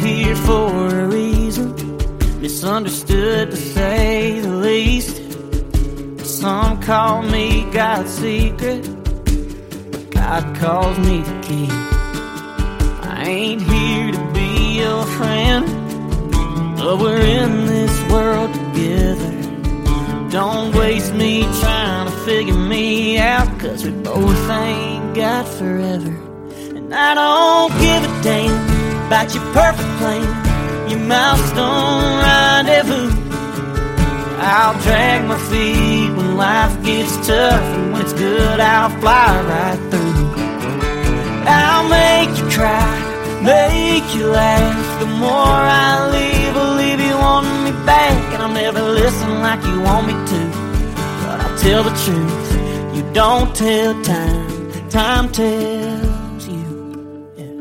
here for a reason, misunderstood to say the least. Some call me God's secret, but God calls me the key. I ain't here to be your friend, but we're in this world together. Don't waste me trying to figure me out, 'cause we both ain't got forever. And I don't give a damn about your perfect plan, your milestone rendezvous. I'll drag my feet when life gets tough, and when it's good I'll fly right through. I'll make you cry, make you laugh. The more I leave you wanting me back. And I'll never listen like you want me to, but I'll tell the truth. You don't tell time, time tells you. Yeah.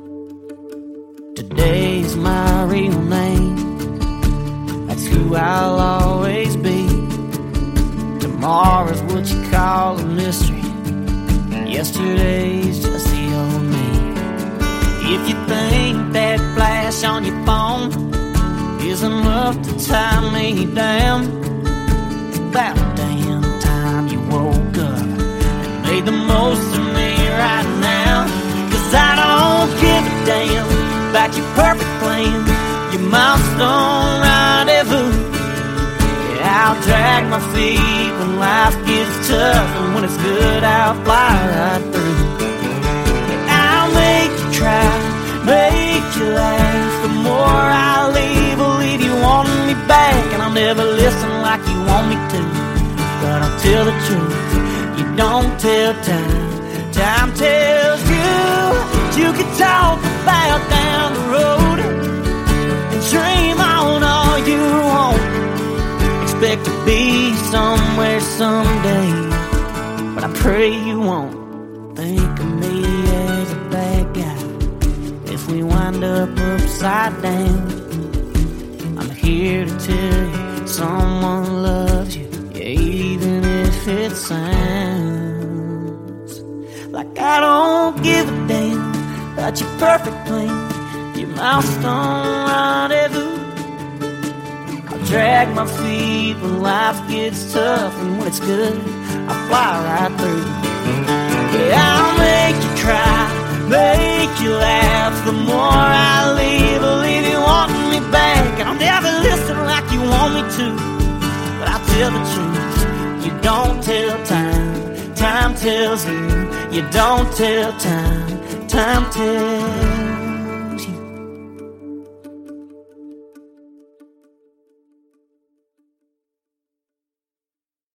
Today's my real name, that's who I'll always be. Tomorrow's what you call a mystery, yesterday's just the old me. If you think that flash on your phone is enough to tie me down, it's about damn time you woke up and made the most of me right now. 'Cause I don't give a damn about your perfect plan, your milestone rendezvous. Yeah, I'll drag my feet when life gets tough, and when it's good I'll fly right through. Yeah, I'll make you cry, make you laugh. The more I leave you wanting me back. And I'll never listen like you want me to, but I'll tell the truth. You don't tell time, time tells you. You can talk about down the road and dream on all you want. Expect to be somewhere someday, but I pray you won't think of me as a bad guy if we wind up upside down. I'm here to tell you someone loves you, yeah, even if it sounds like I don't give a damn about your perfect plan, your milestone rendezvous. I'll drag my feet when life gets tough, and when it's good I'll fly right through. Yeah, I'll make you cry, make you laugh. The more I leave you wanting me back. And I'll never listen like you want me to, but I'll tell the truth. You don't tell time, time tells you. You don't tell time, time tells